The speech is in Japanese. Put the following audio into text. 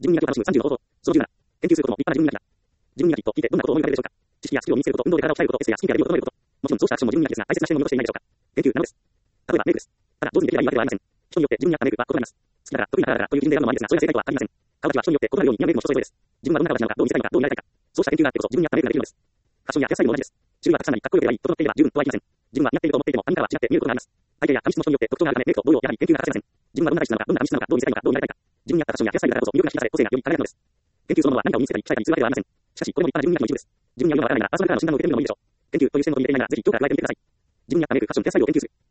自分磨きを楽しむ30の方法。その17、研究することも立派な自分磨きだ。自分磨きと聞いてどんなことを思い浮かべるでしょうか。知識やスキルを身につけること、運動で体を鍛えること、エッセイやスキンケアで身を整えること。もちろんそうしたアクションも自分磨きですが、大切な視点を見落としていないでしょうか。研究なのです。例えばメイクです。ただ上手にできればいいわけではありません。人によって自分に合ったメイクは異なります。好きだから得意だからという基準で選ぶのもありですが、それが正解とは限りません。顔立ちは人によって異なるように見られるのも人それぞれです。自分はどんな顔立ちなのか、どう見せたいのか、どう見られたいか。そうした研究があってこそ自分に合ったメイクができるのです。ファッションやヘアスタイルも同じです。種類はたくさんあり、かっこよく選び、整っていれば十分とは言いません。自分は似合っていると思っていても他人からは違って見えることがあります。相手や髪質の人によって特徴があるため、メイクと同様、やはり研究が欠かせません。自分はどんな体質なのか、どんな髪質なのか、どう見せたいのか、どう見られたいか。自分に合ったファッションやヘアスタイルだからこそ魅力が引き出され、個性がより輝くのです。研究そのものは何かを身につけたり鍛えたりするわけではありません。しかし、これも立派な自分磨きの一部です。自分に合うのがわからないなら、パーソナルからの診断を受けてみるのもいいでしょう。研究という視点のみで見ていないなら、ぜひ今日から加えてみてください。自分に合ったメイク、ファッション、ヘアスタイルを研究する。